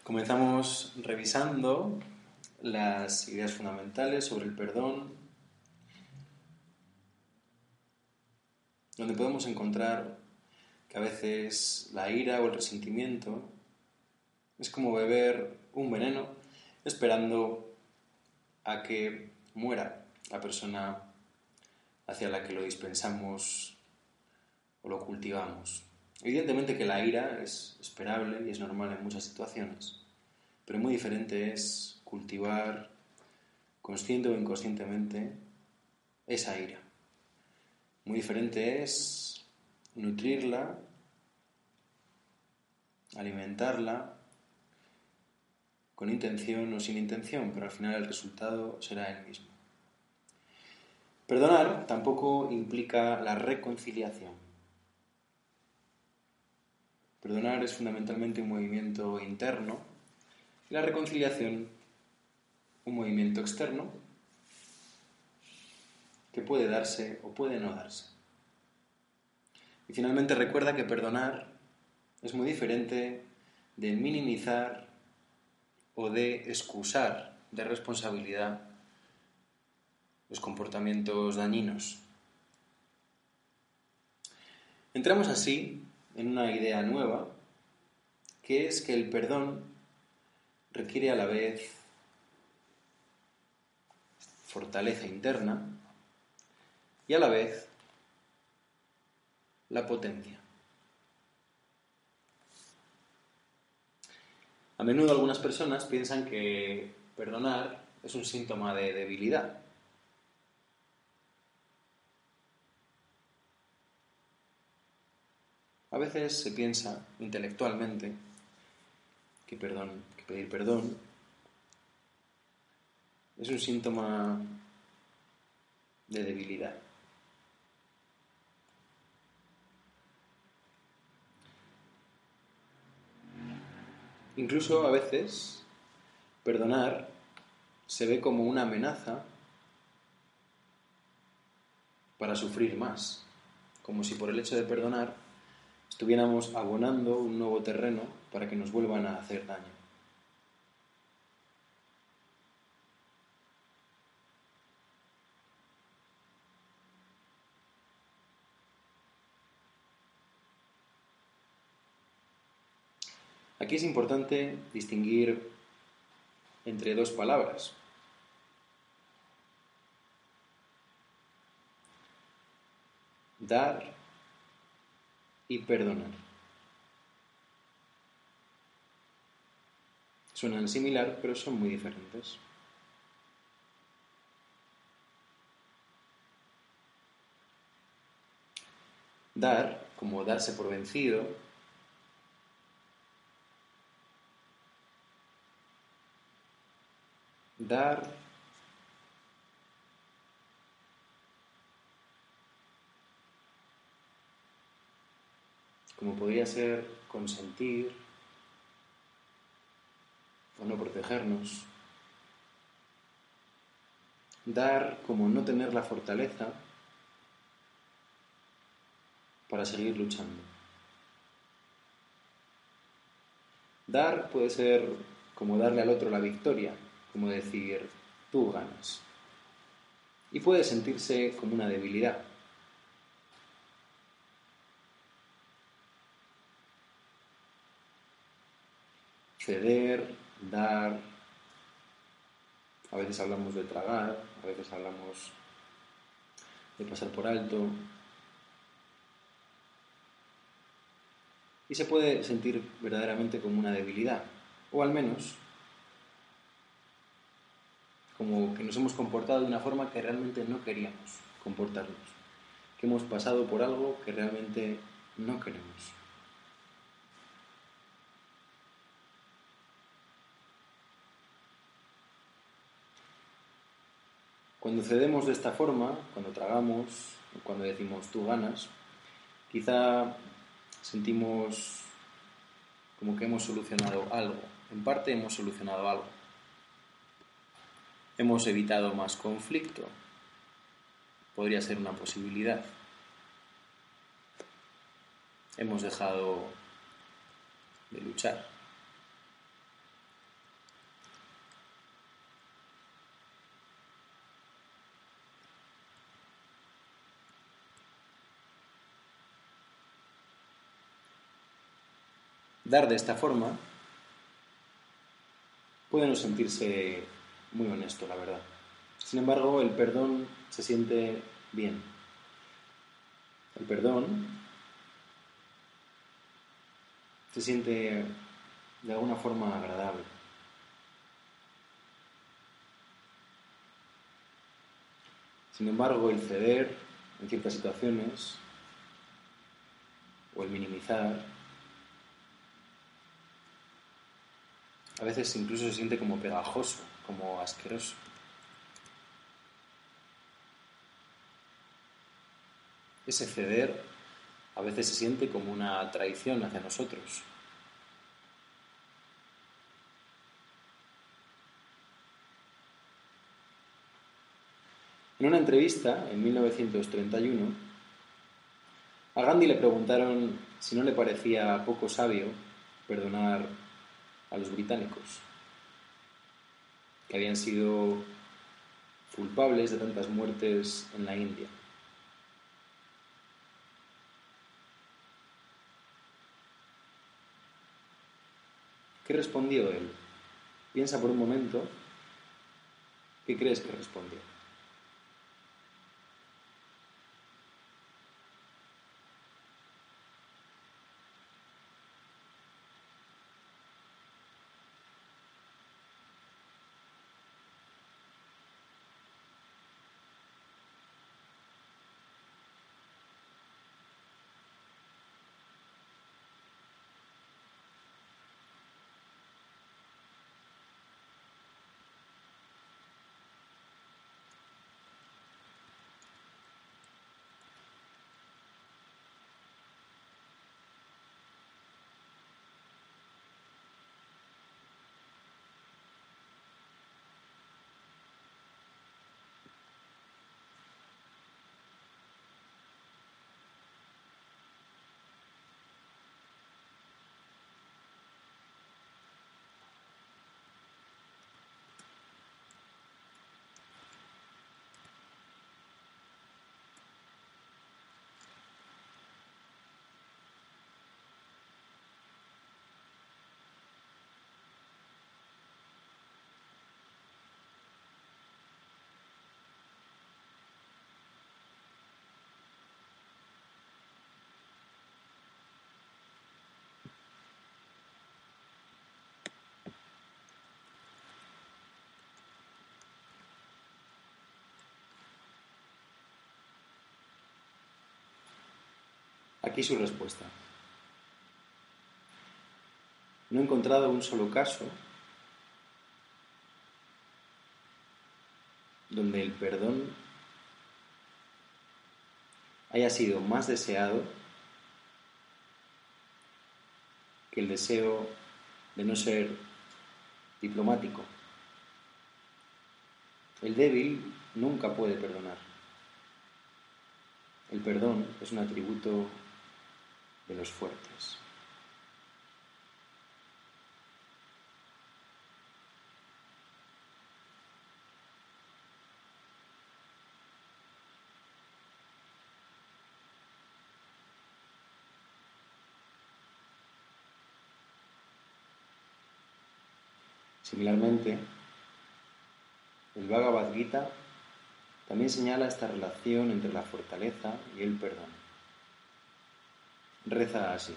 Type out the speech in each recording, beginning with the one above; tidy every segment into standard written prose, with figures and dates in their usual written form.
Comenzamos revisando las ideas fundamentales sobre el perdón, donde podemos encontrar que a veces la ira o el resentimiento es como beber un veneno esperando a que muera la persona hacia la que lo dispensamos o lo cultivamos. Evidentemente que la ira es esperable y es normal en muchas situaciones, pero muy diferente es cultivar consciente o inconscientemente esa ira. Muy diferente es nutrirla, alimentarla, con intención o sin intención, pero al final el resultado será el mismo. Perdonar tampoco implica la reconciliación. Perdonar es fundamentalmente un movimiento interno y la reconciliación un movimiento externo que puede darse o puede no darse. Y finalmente recuerda que perdonar es muy diferente de minimizar o de excusar de responsabilidad los comportamientos dañinos. Entramos así en una idea nueva, que es que el perdón requiere a la vez fortaleza interna y a la vez la potencia. A menudo algunas personas piensan que perdonar es un síntoma de debilidad. A veces se piensa intelectualmente que pedir perdón es un síntoma de debilidad. Incluso a veces perdonar se ve como una amenaza para sufrir más, como si por el hecho de perdonar estuviéramos abonando un nuevo terreno para que nos vuelvan a hacer daño. Aquí es importante distinguir entre dos palabras. Dar y perdonar. Suenan similar, pero son muy diferentes. Dar, como darse por vencido, dar como podría ser consentir o no protegernos. Dar como no tener la fortaleza para seguir luchando. Dar puede ser como darle al otro la victoria, como decir, tú ganas. Y puede sentirse como una debilidad. Ceder, dar, a veces hablamos de tragar, a veces hablamos de pasar por alto. Y se puede sentir verdaderamente como una debilidad, o al menos como que nos hemos comportado de una forma que realmente no queríamos comportarnos, que hemos pasado por algo que realmente no queremos. Cuando cedemos de esta forma, cuando tragamos, cuando decimos tú ganas, quizá sentimos como que hemos solucionado algo. En parte hemos solucionado algo. Hemos evitado más conflicto. Podría ser una posibilidad. Hemos dejado de luchar. dar de esta forma puede no sentirse muy honesto, la verdad. Sin embargo, el perdón se siente bien. El perdón se siente de alguna forma agradable. Sin embargo, el ceder en ciertas situaciones o el minimizar a veces incluso se siente como pegajoso, como asqueroso. Ese ceder a veces se siente como una traición hacia nosotros. En una entrevista, en 1931, a Gandhi le preguntaron si no le parecía poco sabio perdonar a los británicos, que habían sido culpables de tantas muertes en la India. ¿Qué respondió él? Piensa por un momento, ¿qué crees que respondió? Aquí su respuesta. No he encontrado un solo caso donde el perdón haya sido más deseado que el deseo de no ser diplomático. El débil nunca puede perdonar. El perdón es un atributo de los fuertes. Similarmente, el Bhagavad Gita también señala esta relación entre la fortaleza y el perdón. Reza así.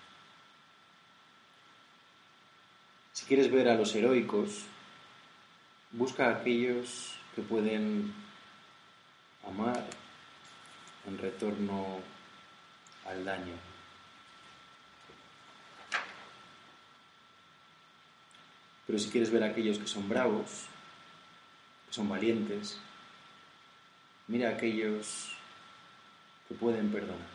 Si quieres ver a los heroicos, busca a aquellos que pueden amar en retorno al daño. Pero si quieres ver a aquellos que son bravos, que son valientes, mira a aquellos que pueden perdonar.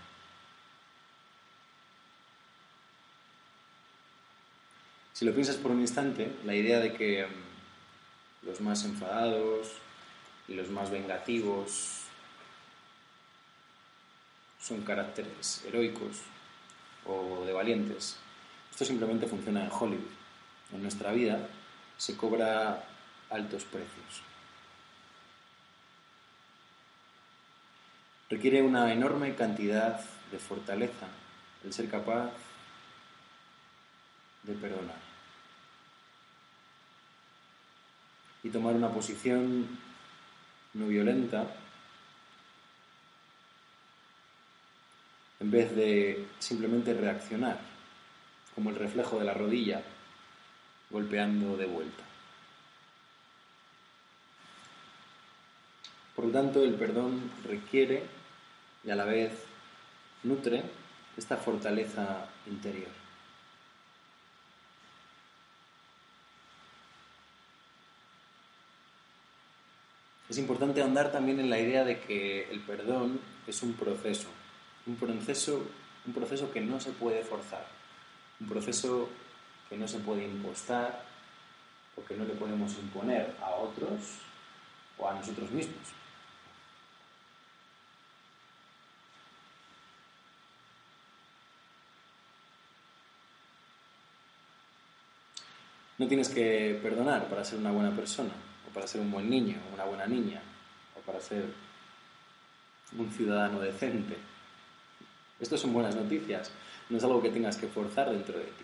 Si lo piensas por un instante, la idea de que los más enfadados y los más vengativos son caracteres heroicos o de valientes, esto simplemente funciona en Hollywood. En nuestra vida se cobra altos precios. Requiere una enorme cantidad de fortaleza el ser capaz de perdonar y tomar una posición no violenta en vez de simplemente reaccionar como el reflejo de la rodilla golpeando de vuelta. Por lo tanto, el perdón requiere y a la vez nutre esta fortaleza interior. Es importante ahondar también en la idea de que el perdón es un proceso que no se puede forzar, un proceso que no se puede impostar o que no le podemos imponer a otros o a nosotros mismos. No tienes que perdonar para ser una buena persona, o para ser un buen niño, o una buena niña, o para ser un ciudadano decente. Esto son buenas noticias, no es algo que tengas que forzar dentro de ti.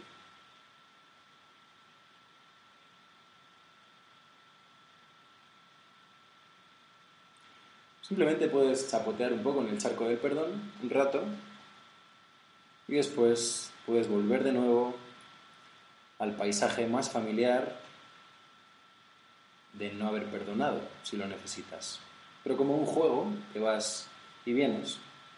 Simplemente puedes chapotear un poco en el charco del perdón un rato y después puedes volver de nuevo al paisaje más familiar de no haber perdonado, si lo necesitas. Pero como un juego que vas y vienes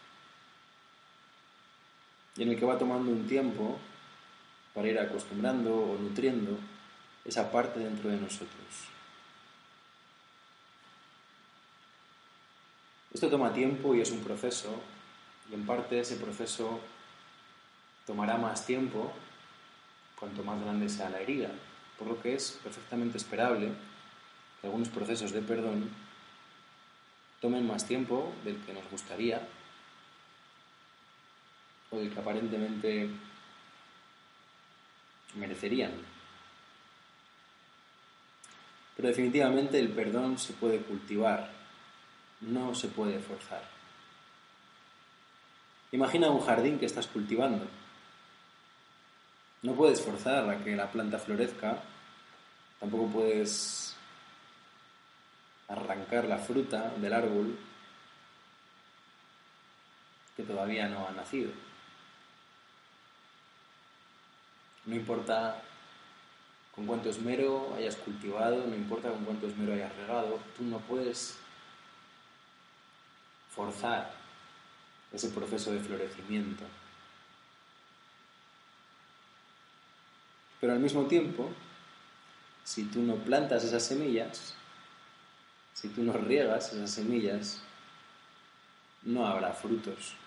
y en el que va tomando un tiempo para ir acostumbrando o nutriendo esa parte dentro de nosotros. Esto toma tiempo y es un proceso, y en parte ese proceso tomará más tiempo cuanto más grande sea la herida, por lo que es perfectamente esperable que algunos procesos de perdón tomen más tiempo del que nos gustaría o del que aparentemente merecerían. Pero definitivamente el perdón se puede cultivar, no se puede forzar. Imagina un jardín que estás cultivando. No puedes forzar a que la planta florezca, tampoco puedes arrancar la fruta del árbol que todavía no ha nacido. No importa con cuánto esmero hayas cultivado, no importa con cuánto esmero hayas regado, tú no puedes forzar ese proceso de florecimiento. Pero al mismo tiempo, si tú no plantas esas semillas, si tú no riegas esas semillas, no habrá frutos.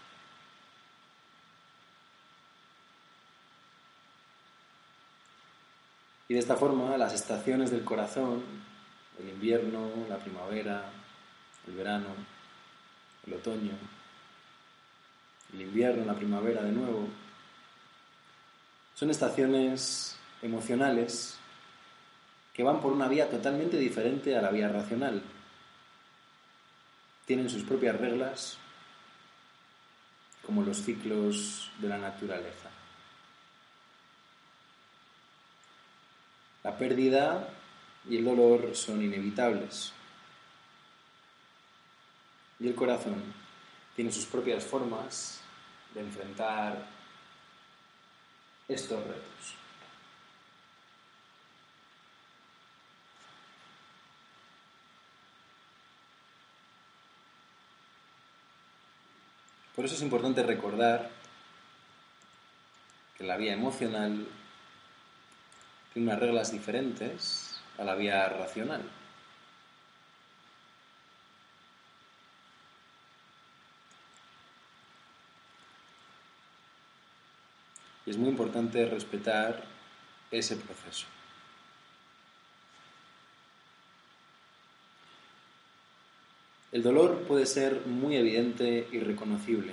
Y de esta forma, las estaciones del corazón, el invierno, la primavera, el verano, el otoño, el invierno, la primavera de nuevo, son estaciones emocionales que van por una vía totalmente diferente a la vía racional. Tienen sus propias reglas, como los ciclos de la naturaleza. La pérdida y el dolor son inevitables. Y el corazón tiene sus propias formas de enfrentar estos retos. Por eso es importante recordar que la vía emocional tiene unas reglas diferentes a la vía racional. Y es muy importante respetar ese proceso. El dolor puede ser muy evidente y reconocible.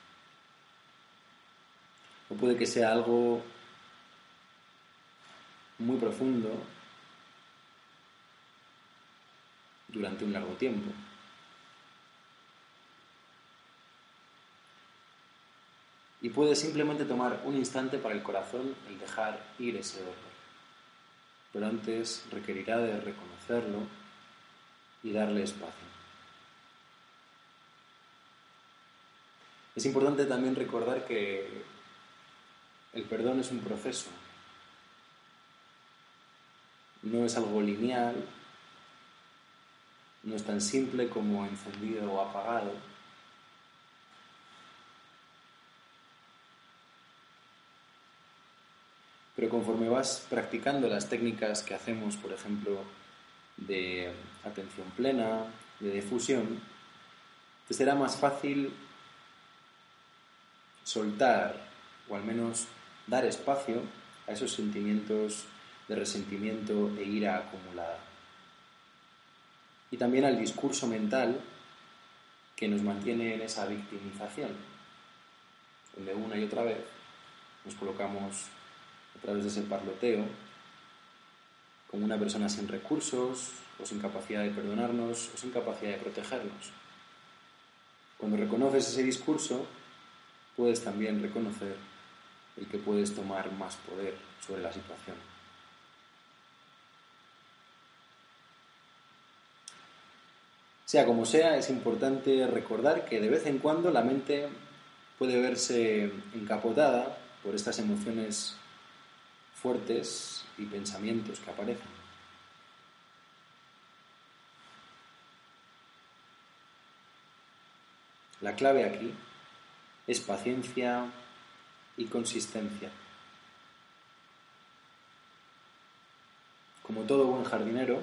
O puede que sea algo muy profundo durante un largo tiempo. Y puede simplemente tomar un instante para el corazón el dejar ir ese dolor. Pero antes requerirá de reconocerlo y darle espacio. Es importante también recordar que el perdón es un proceso. No es algo lineal, no es tan simple como encendido o apagado. Pero conforme vas practicando las técnicas que hacemos, por ejemplo, de atención plena, de difusión, te será más fácil soltar o al menos dar espacio a esos sentimientos de resentimiento e ira acumulada. Y también al discurso mental que nos mantiene en esa victimización, donde una y otra vez nos colocamos a través de ese parloteo como una persona sin recursos o sin capacidad de perdonarnos o sin capacidad de protegernos. Cuando reconoces ese discurso, puedes también reconocer el que puedes tomar más poder sobre la situación. Sea como sea, es importante recordar que de vez en cuando la mente puede verse encapotada por estas emociones fuertes y pensamientos que aparecen. La clave aquí es paciencia y consistencia. Como todo buen jardinero,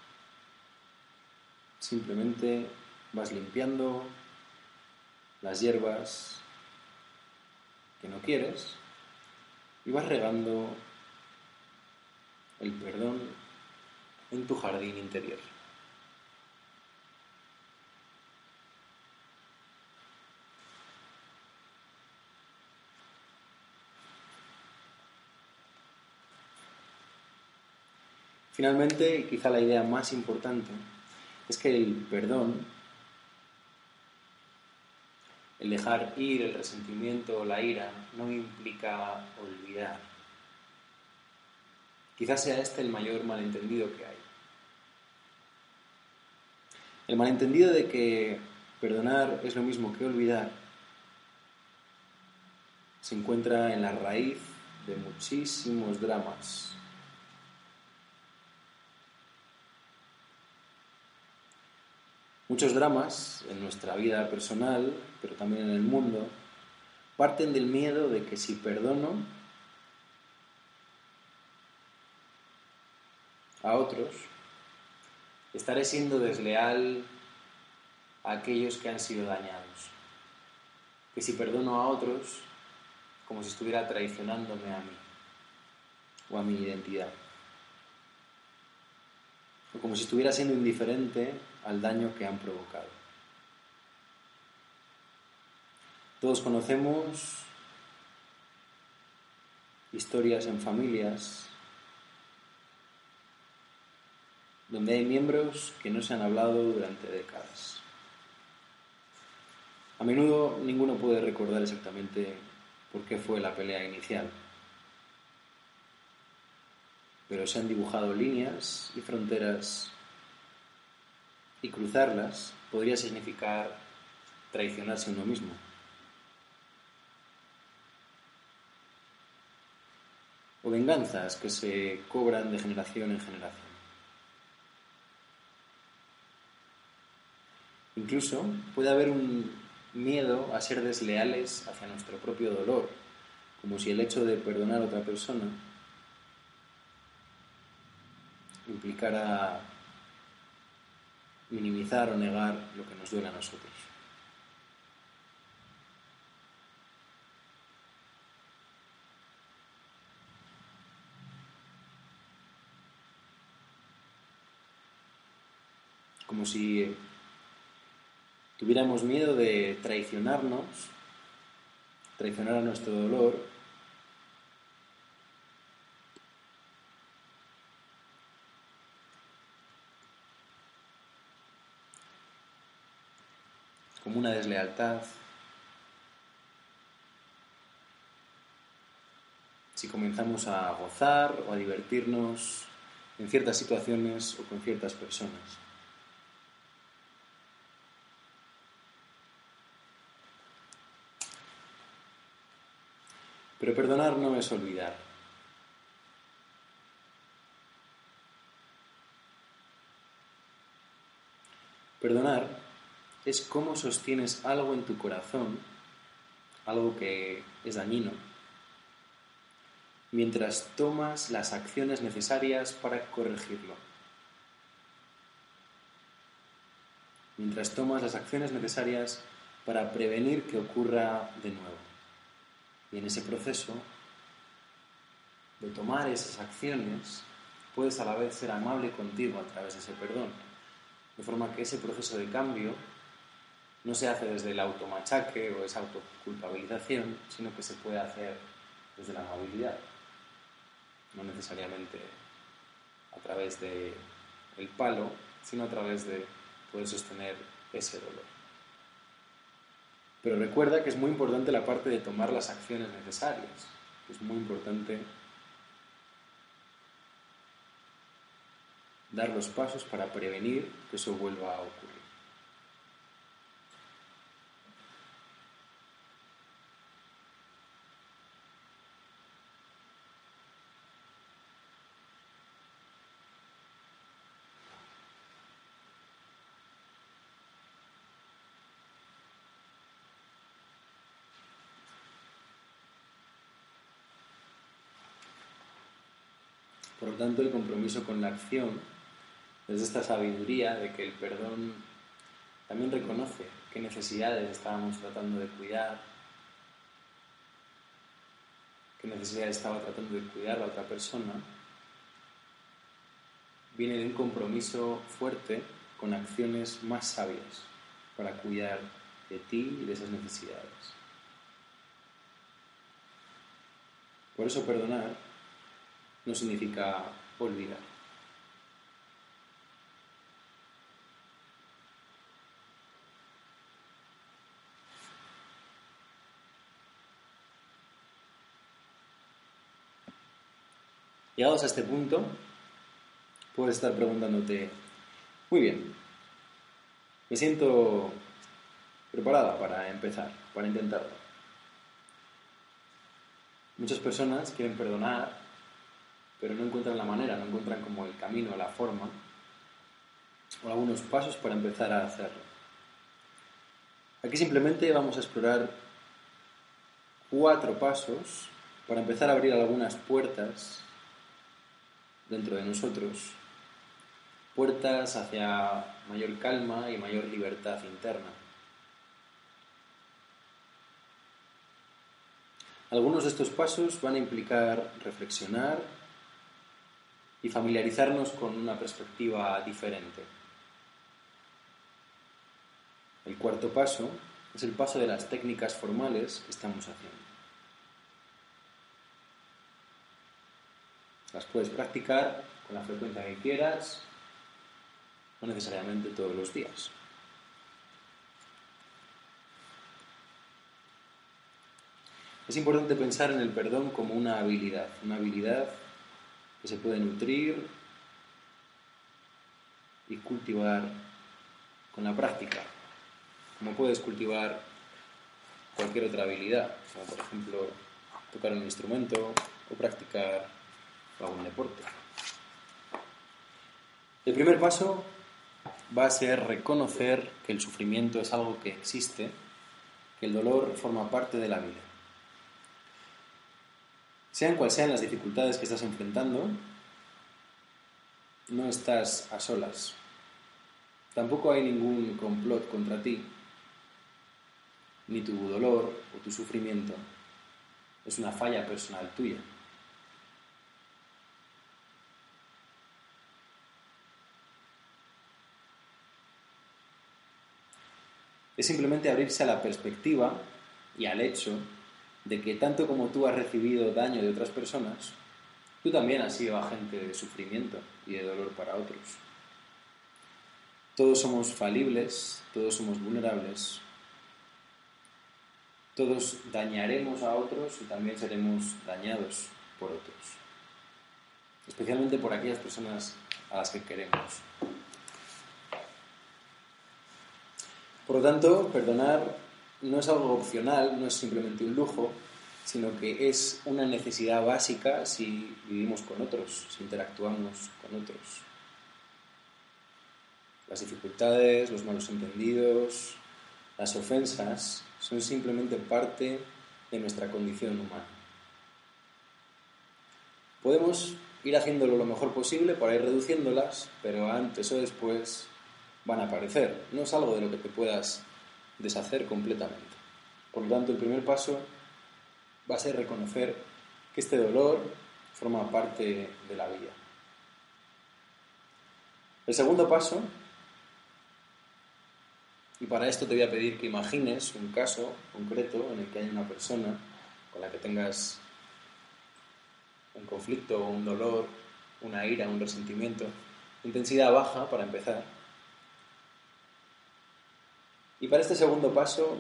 simplemente vas limpiando las hierbas que no quieres y vas regando el perdón en tu jardín interior. Finalmente, y quizá la idea más importante, es que el perdón, el dejar ir el resentimiento o la ira, no implica olvidar. Quizás sea este el mayor malentendido que hay. El malentendido de que perdonar es lo mismo que olvidar se encuentra en la raíz de muchísimos dramas. Muchos dramas en nuestra vida personal, pero también en el mundo, parten del miedo de que si perdono a otros, estaré siendo desleal a aquellos que han sido dañados. Que si perdono a otros, como si estuviera traicionándome a mí o a mi identidad. O como si estuviera siendo indiferente al daño que han provocado. Todos conocemos historias en familias donde hay miembros que no se han hablado durante décadas. A menudo ninguno puede recordar exactamente por qué fue la pelea inicial, pero se han dibujado líneas y fronteras y cruzarlas podría significar traicionarse a uno mismo. O venganzas que se cobran de generación en generación. Incluso puede haber un miedo a ser desleales hacia nuestro propio dolor, como si el hecho de perdonar a otra persona implicara minimizar o negar lo que nos duele a nosotros. Como si tuviéramos miedo de traicionarnos, traicionar a nuestro dolor, como una deslealtad. si comenzamos a gozar o a divertirnos en ciertas situaciones o con ciertas personas. Pero perdonar no es olvidar. Perdonar es cómo sostienes algo en tu corazón, algo que es dañino, mientras tomas las acciones necesarias para corregirlo. Mientras tomas las acciones necesarias para prevenir que ocurra de nuevo. Y en ese proceso de tomar esas acciones, puedes a la vez ser amable contigo a través de ese perdón. De forma que ese proceso de cambio no se hace desde el automachaque o esa autoculpabilización, sino que se puede hacer desde la amabilidad. No necesariamente a través del palo, sino a través de poder sostener ese dolor. Pero recuerda que es muy importante la parte de tomar las acciones necesarias. Es muy importante dar los pasos para prevenir que eso vuelva a ocurrir. Por lo tanto, el compromiso con la acción es esta sabiduría de que el perdón también reconoce qué necesidades estábamos tratando de cuidar, qué necesidades estaba tratando de cuidar la otra persona. Viene de un compromiso fuerte con acciones más sabias para cuidar de ti y de esas necesidades. Por eso perdonar no significa olvidar. Llegados a este punto, puedes estar preguntándote, muy bien, me siento preparada para empezar, para intentarlo. Muchas personas quieren perdonar, pero no encuentran la manera, no encuentran como el camino, la forma, o algunos pasos para empezar a hacerlo. Aquí simplemente vamos a explorar 4 pasos para empezar a abrir algunas puertas dentro de nosotros, puertas hacia mayor calma y mayor libertad interna. Algunos de estos pasos van a implicar reflexionar y familiarizarnos con una perspectiva diferente. El 4.º paso es el paso de las técnicas formales que estamos haciendo. Las puedes practicar con la frecuencia que quieras, no necesariamente todos los días. Es importante pensar en el perdón como una habilidad que se puede nutrir y cultivar con la práctica, como puedes cultivar cualquier otra habilidad, como por ejemplo tocar un instrumento o practicar algún deporte. El primer paso va a ser reconocer que el sufrimiento es algo que existe, que el dolor forma parte de la vida. Sean cuales sean las dificultades que estás enfrentando, no estás a solas. Tampoco hay ningún complot contra ti, ni tu dolor o tu sufrimiento. Es una falla personal tuya. Es simplemente abrirse a la perspectiva y al hecho de que tanto como tú has recibido daño de otras personas, tú también has sido agente de sufrimiento y de dolor para otros. Todos somos falibles, todos somos vulnerables, todos dañaremos a otros y también seremos dañados. por otros, especialmente por aquellas personas a las que queremos. Por lo tanto, perdonar no es algo opcional, no es simplemente un lujo, sino que es una necesidad básica si vivimos con otros, si interactuamos con otros. Las dificultades, los malos entendidos, las ofensas son simplemente parte de nuestra condición humana. Podemos ir haciéndolo lo mejor posible para ir reduciéndolas, pero antes o después van a aparecer. No es algo de lo que te puedas deshacer completamente. Por lo tanto, el primer paso va a ser reconocer que este dolor forma parte de la vida. El segundo paso, y para esto te voy a pedir que imagines un caso concreto en el que hay una persona con la que tengas un conflicto, un dolor, una ira, un resentimiento, intensidad baja para empezar. Y para este segundo paso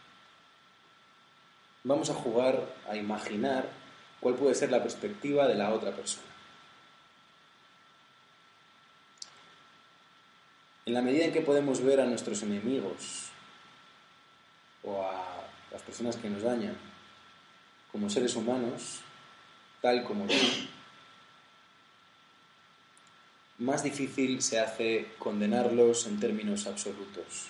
vamos a jugar a imaginar cuál puede ser la perspectiva de la otra persona. En la medida en que podemos ver a nuestros enemigos o a las personas que nos dañan como seres humanos, tal como tú, más difícil se hace condenarlos en términos absolutos.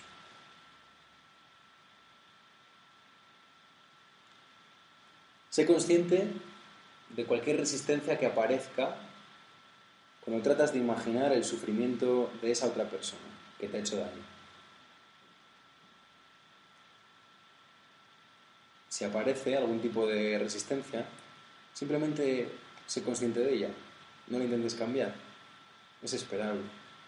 Sé consciente de cualquier resistencia que aparezca cuando tratas de imaginar el sufrimiento de esa otra persona que te ha hecho daño. Si aparece algún tipo de resistencia, simplemente sé consciente de ella, no la intentes cambiar, es esperable.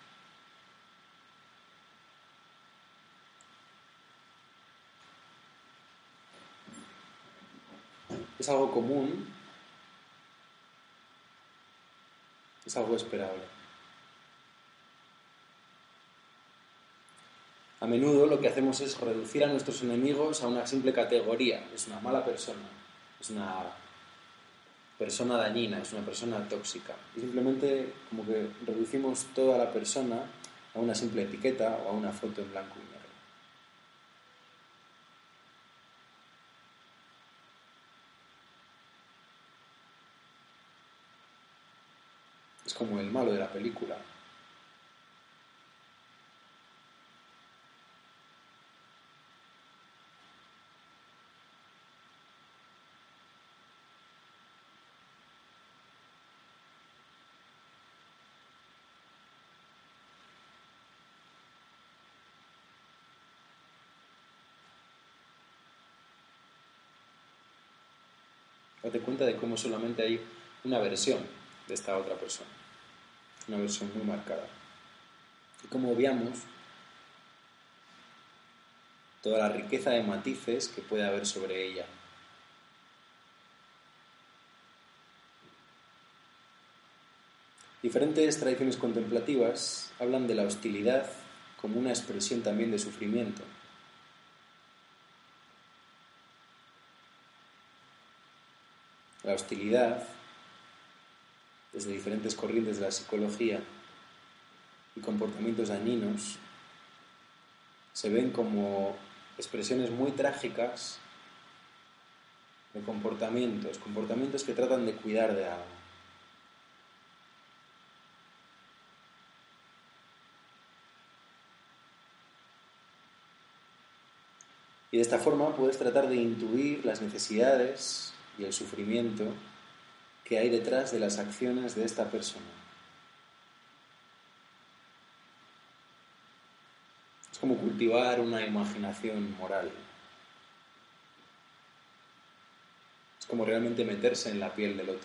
Es algo común, es algo esperable. A menudo lo que hacemos es reducir a nuestros enemigos a una simple categoría. Es una mala persona, es una persona dañina, es una persona tóxica. Y simplemente como que reducimos toda la persona a una simple etiqueta o a una foto en blanco y negro. Es como el malo de la película. Date cuenta de cómo solamente hay una versión de esta otra persona, una versión muy marcada. Y cómo obviamos toda la riqueza de matices que puede haber sobre ella. Diferentes tradiciones contemplativas hablan de la hostilidad como una expresión también de sufrimiento. La hostilidad, desde diferentes corrientes de la psicología y comportamientos dañinos, se ven como expresiones muy trágicas de comportamientos que tratan de cuidar de algo. Y de esta forma puedes tratar de intuir las necesidades y el sufrimiento que hay detrás de las acciones de esta persona. Es como cultivar una imaginación moral. Es como realmente meterse en la piel del otro.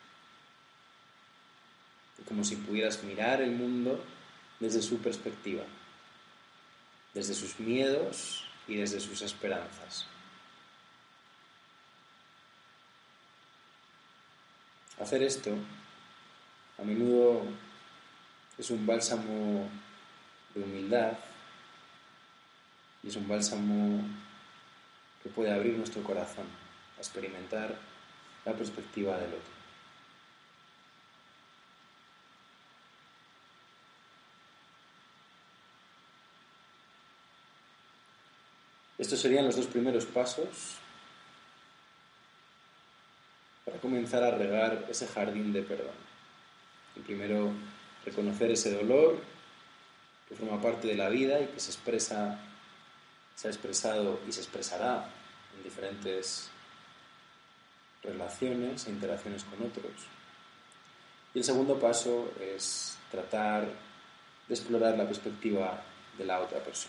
Es como si pudieras mirar el mundo desde su perspectiva, desde sus miedos y desde sus esperanzas. Hacer esto a menudo es un bálsamo de humildad y es un bálsamo que puede abrir nuestro corazón a experimentar la perspectiva del otro. Estos serían los dos primeros pasos para comenzar a regar ese jardín de perdón. El primero, reconocer ese dolor que forma parte de la vida y que se ha expresado y se expresará en diferentes relaciones e interacciones con otros. Y el segundo paso es tratar de explorar la perspectiva de la otra persona.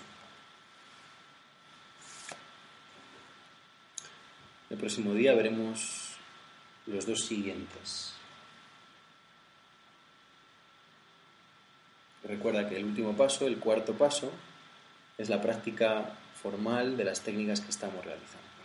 El próximo día veremos los dos siguientes. Recuerda que el último paso, el cuarto paso, es la práctica formal de las técnicas que estamos realizando.